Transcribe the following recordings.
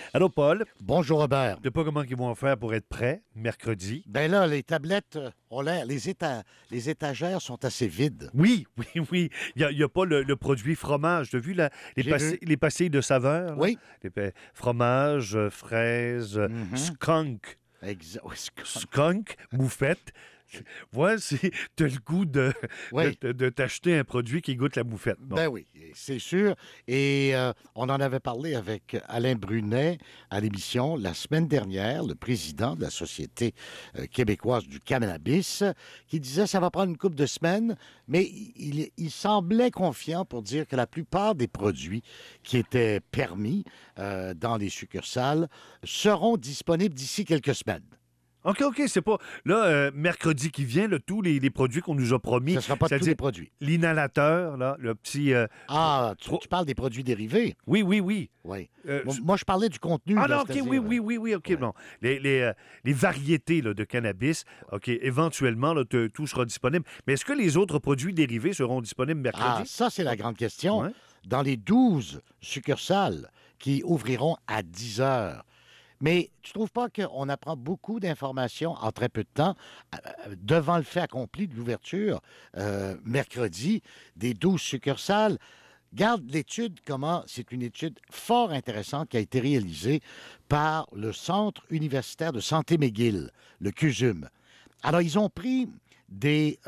Allô, Paul. Bonjour Robert. Je ne sais pas comment ils vont faire pour être prêts mercredi. Ben là, les tablettes ont l'air, les étagères sont assez vides. Oui, oui, oui. Il y a pas le produit fromage. Tu as vu J'ai vu. les pastilles de saveur? Là? Oui. Fromage, fraise, Mhm. skunk. Oui, Skunk, moufette. Voici, tu as le goût oui. de t'acheter un produit qui goûte la moufette. Bon. Ben oui, c'est sûr. Et on en avait parlé avec Alain Brunet à l'émission la semaine dernière, le président de la Société québécoise du cannabis, qui disait ça va prendre une couple de semaines, mais il semblait confiant pour dire que la plupart des produits qui étaient permis dans les succursales seront disponibles d'ici quelques semaines. OK, c'est pas... Là, mercredi qui vient, là, tous les produits qu'on nous a promis, Ce ne sera pas tous c'est-à-dire les produits. l'inhalateur, là, le petit... Ah, tu parles des produits dérivés? Oui, oui, oui. Oui. Euh, Moi, je parlais du contenu. Ah là, non, OK, c'est-à-dire, oui, OK, ouais. bon. Les variétés là, de cannabis, OK, éventuellement, là, tout sera disponible. Mais est-ce que les autres produits dérivés seront disponibles Ah, mercredi? ça, c'est la grande question. Ouais. Dans les 12 succursales qui ouvriront à 10 heures, mais tu trouves pas qu'on apprend beaucoup d'informations en très peu de temps devant le fait accompli de l'ouverture mercredi des 12 succursales? Garde l'étude, comment c'est une étude fort intéressante qui a été réalisée par le Centre universitaire de santé McGill, le CUSUM. Alors, ils ont pris des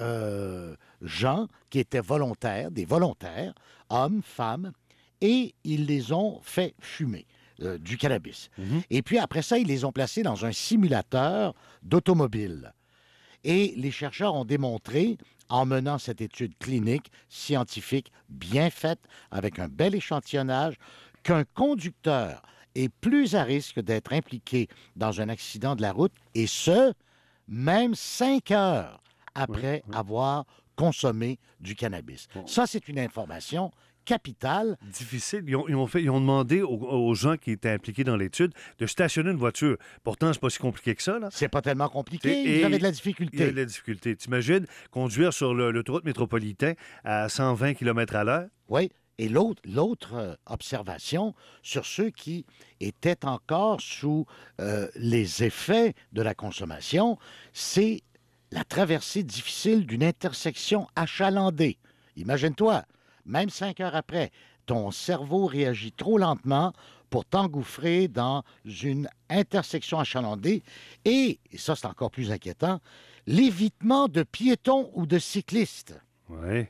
gens qui étaient volontaires, des volontaires, hommes, femmes, et ils les ont fait fumer du cannabis. Mhm. Et puis après ça, ils les ont placés dans un simulateur d'automobile. Et les chercheurs ont démontré, en menant cette étude clinique, scientifique, bien faite, avec un bel échantillonnage, qu'un conducteur est plus à risque d'être impliqué dans un accident de la route, et ce, même 5 heures après avoir consommé du cannabis. Bon. Ça, c'est une information capitale. Difficile. Ils ont demandé aux gens qui étaient impliqués dans l'étude de stationner une voiture. Pourtant, c'est pas si compliqué que ça, là. C'est pas tellement compliqué. Et Ils avaient de la il y a difficulté. de la difficulté. T'imagines conduire sur l'autoroute métropolitain à 120 km à l'heure? Oui. Et l'autre observation sur ceux qui étaient encore sous les effets de la consommation, c'est la traversée difficile d'une intersection achalandée. Imagine-toi, même 5 heures après, ton cerveau réagit trop lentement pour t'engouffrer dans une intersection achalandée. Et ça c'est encore plus inquiétant, l'évitement de piétons ou de cyclistes. Oui.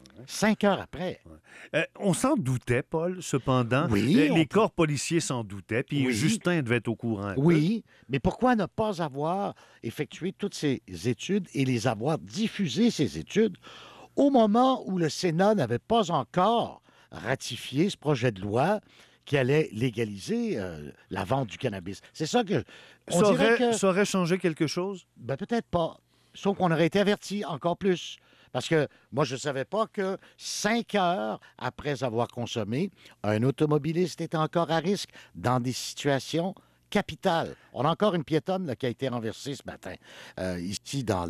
5 heures après. On s'en doutait, Paul, cependant. Oui, Les corps policiers s'en doutaient, puis Oui. Justin devait être au courant. un peu. Oui, mais pourquoi ne pas avoir effectué toutes ces études et les avoir diffusées, ces études, au moment où le Sénat n'avait pas encore ratifié ce projet de loi qui allait légaliser la vente du cannabis? C'est ça que... On dirait que... Ça aurait changé quelque chose? Ben, peut-être pas. Sauf qu'on aurait été averti encore plus. Parce que moi, je ne savais pas que 5 heures après avoir consommé, un automobiliste était encore à risque dans des situations capitales. On a encore une piétonne là, qui a été renversée ce matin, ici dans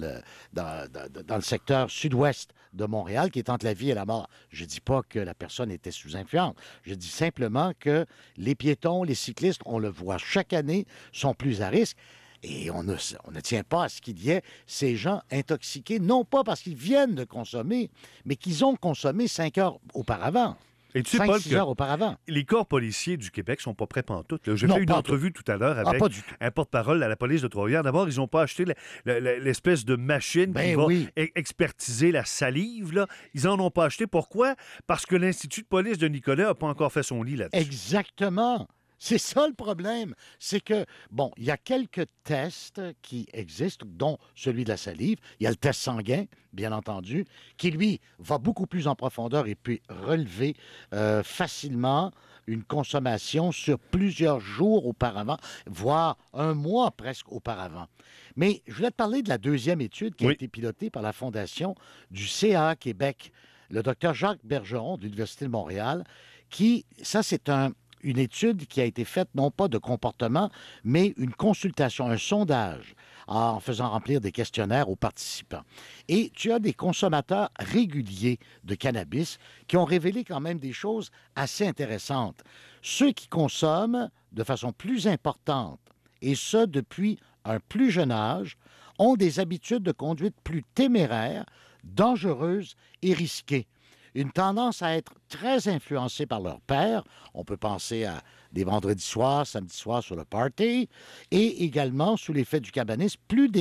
le secteur sud-ouest de Montréal, qui est entre la vie et la mort. Je ne dis pas que la personne était sous influence. Je dis simplement que les piétons, les cyclistes, on le voit chaque année, sont plus à risque. Et on ne tient pas à ce qu'il y ait ces gens intoxiqués, non pas parce qu'ils viennent de consommer, mais qu'ils ont consommé 5 heures auparavant. Et tu sais, 5, Paul, 6 que heures auparavant. les corps policiers du Québec sont pas prêts pantoute. Là. J'ai Non, fait une pas entrevue tout à l'heure avec pas du tout. un porte-parole à la police de Trois-Rivières. D'abord, ils n'ont pas acheté l'espèce de machine qui Ben va oui. expertiser la salive. Là. Ils n'en ont pas acheté. Pourquoi? Parce que l'Institut de police de Nicolas n'a pas encore fait son lit là-dessus. Exactement. C'est ça le problème. C'est que, bon, il y a quelques tests qui existent, dont celui de la salive. Il y a le test sanguin, bien entendu, qui, lui, va beaucoup plus en profondeur et peut relever facilement une consommation sur plusieurs jours auparavant, voire un mois presque auparavant. Mais je voulais te parler de la deuxième étude qui a Oui. été pilotée par la Fondation du CA Québec, le docteur Jacques Bergeron de l'Université de Montréal, qui, ça c'est un une étude qui a été faite, non pas de comportement, mais une consultation, un sondage, en faisant remplir des questionnaires aux participants. Et tu as des consommateurs réguliers de cannabis qui ont révélé quand même des choses assez intéressantes. Ceux qui consomment de façon plus importante, et ce depuis un plus jeune âge, ont des habitudes de conduite plus téméraires, dangereuses et risquées. Une tendance à être très influencés par leur père. On peut penser à des vendredis soirs, samedis soirs sur le party, et également sous l'effet du cannabis,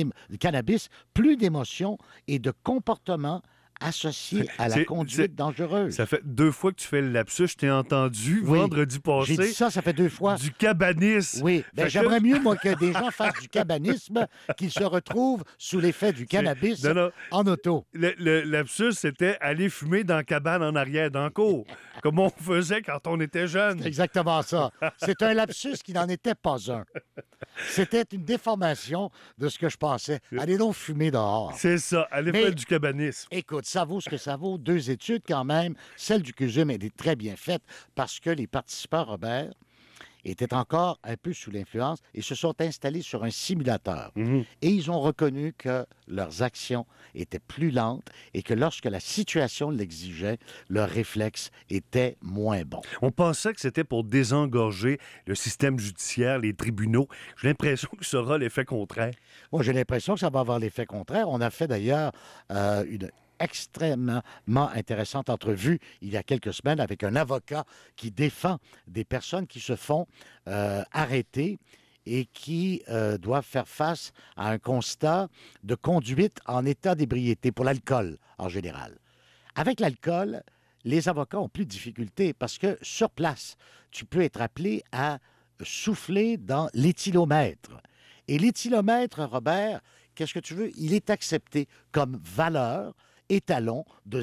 plus d'émotions et de comportements associés à la conduite dangereuse. Ça fait 2 fois que tu fais le lapsus. Je t'ai entendu vendredi passé. J'ai dit ça fait 2 fois. Du cabanisme. Oui, j'aimerais mieux, moi, que des gens fassent du cabanisme qu'ils se retrouvent sous l'effet du cannabis en auto. Le lapsus, c'était aller fumer dans la cabane en arrière, dans le cour, comme on faisait quand on était jeune. C'est exactement ça. C'est un lapsus qui n'en était pas un. C'était une déformation de ce que je pensais. Allez donc fumer dehors. C'est ça, allez faire du cabanisme. Écoute, ça vaut ce que ça vaut. 2 études quand même. Celle du CUSUM est très bien faite parce que les participants, Robert, étaient encore un peu sous l'influence et se sont installés sur un simulateur. Et ils ont reconnu que leurs actions étaient plus lentes et que lorsque la situation l'exigeait, leurs réflexes étaient moins bons. On pensait que c'était pour désengorger le système judiciaire, les tribunaux. J'ai l'impression que ça aura l'effet contraire. Moi, j'ai l'impression que ça va avoir l'effet contraire. On a fait d'ailleurs une extrêmement intéressante entrevue il y a quelques semaines avec un avocat qui défend des personnes qui se font arrêter et qui doivent faire face à un constat de conduite en état d'ébriété pour l'alcool en général. Avec l'alcool, les avocats ont plus de difficultés parce que sur place, tu peux être appelé à souffler dans l'éthylomètre. Et l'éthylomètre, Robert, qu'est-ce que tu veux? Il est accepté comme valeur étalon de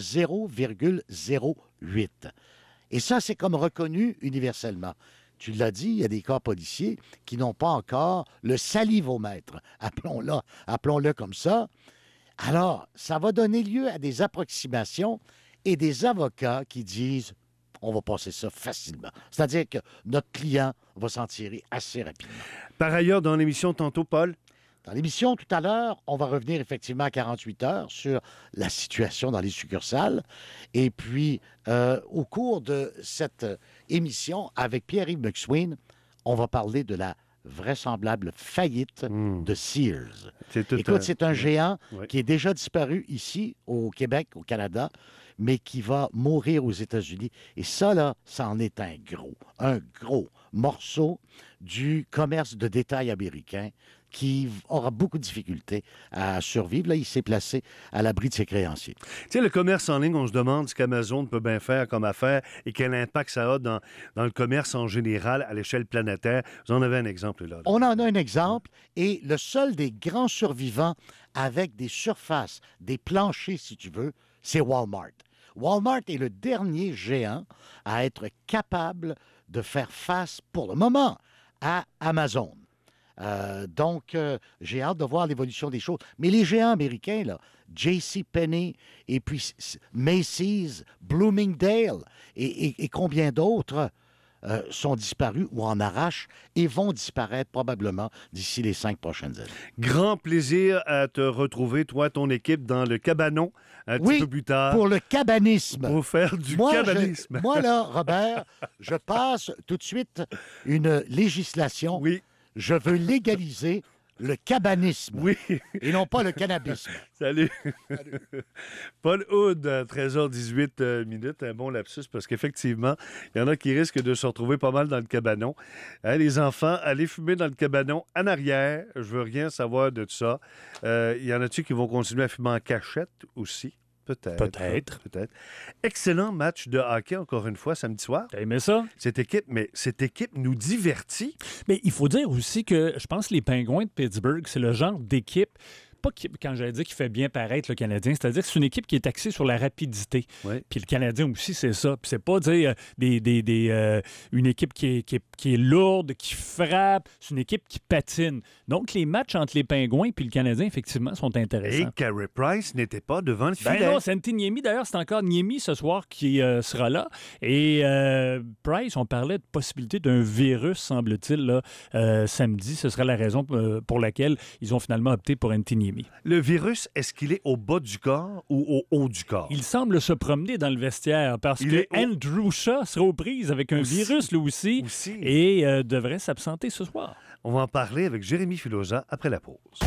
0,08. Et ça, c'est comme reconnu universellement. Tu l'as dit, il y a des cas policiers qui n'ont pas encore le salivomètre, appelons-le comme ça. Alors, ça va donner lieu à des approximations et des avocats qui disent on va passer ça facilement. C'est-à-dire que notre client va s'en tirer assez rapidement. Par ailleurs, dans l'émission tantôt, Paul, dans l'émission, tout à l'heure, on va revenir effectivement à 48 heures sur la situation dans les succursales. Et puis, au cours de cette émission, avec Pierre-Yves McSween, on va parler de la vraisemblable faillite de Sears. Écoute, c'est un géant qui est déjà disparu ici, au Québec, au Canada, mais qui va mourir aux États-Unis. Et ça, là, ça en est un gros morceau du commerce de détail américain qui aura beaucoup de difficultés à survivre. Là, il s'est placé à l'abri de ses créanciers. Tu sais, le commerce en ligne, on se demande ce qu'Amazon peut bien faire comme affaire et quel impact ça a dans le commerce en général à l'échelle planétaire. Vous en avez un exemple là. On en a un exemple et le seul des grands survivants avec des surfaces, des planchers, si tu veux, c'est Walmart. Walmart est le dernier géant à être capable de faire face, pour le moment, à Amazon. Donc, j'ai hâte de voir l'évolution des choses. Mais les géants américains, là, JCPenney et puis Macy's, Bloomingdale et combien d'autres sont disparus ou en arrachent et vont disparaître probablement d'ici les 5 prochaines années. Grand plaisir à te retrouver, toi, ton équipe, dans le cabanon, un petit peu plus tard. Pour le cabanisme. Pour faire du cabanisme. Moi, là, Robert, je passe tout de suite une législation. Oui. Je veux légaliser le cabanisme. Oui. Et non pas le cannabisme. Salut. Paul Hood, 13h18 minutes, un bon lapsus parce qu'effectivement, il y en a qui risquent de se retrouver pas mal dans le cabanon. Hein, les enfants, allez fumer dans le cabanon en arrière. Je veux rien savoir de ça. Il y en a-tu qui vont continuer à fumer en cachette aussi? Peut-être. Excellent match de hockey, encore une fois, samedi soir. T'as aimé ça? Cette équipe nous divertit. Mais il faut dire aussi que je pense que les Pingouins de Pittsburgh, c'est le genre d'équipe, quand j'allais dire qu'il fait bien paraître le Canadien, c'est-à-dire que c'est une équipe qui est axée sur la rapidité. Oui. Puis le Canadien aussi, c'est ça. Puis c'est pas dire une équipe qui est lourde, qui frappe. C'est une équipe qui patine. Donc, les matchs entre les Pingouins et le Canadien, effectivement, sont intéressants. Et Carey Price n'était pas devant le filet. Ben non, c'est Antti Niemi. D'ailleurs, c'est encore Niemi ce soir qui sera là. Et Price, on parlait de possibilité d'un virus, semble-t-il, là, samedi. Ce serait la raison pour laquelle ils ont finalement opté pour Antti Niemi. Le virus, est-ce qu'il est au bas du corps ou au haut du corps? Il semble se promener dans le vestiaire parce que Andrew Shaw sera aux prises avec un virus, lui aussi. Et devrait s'absenter ce soir. On va en parler avec Jérémy Filosa après la pause.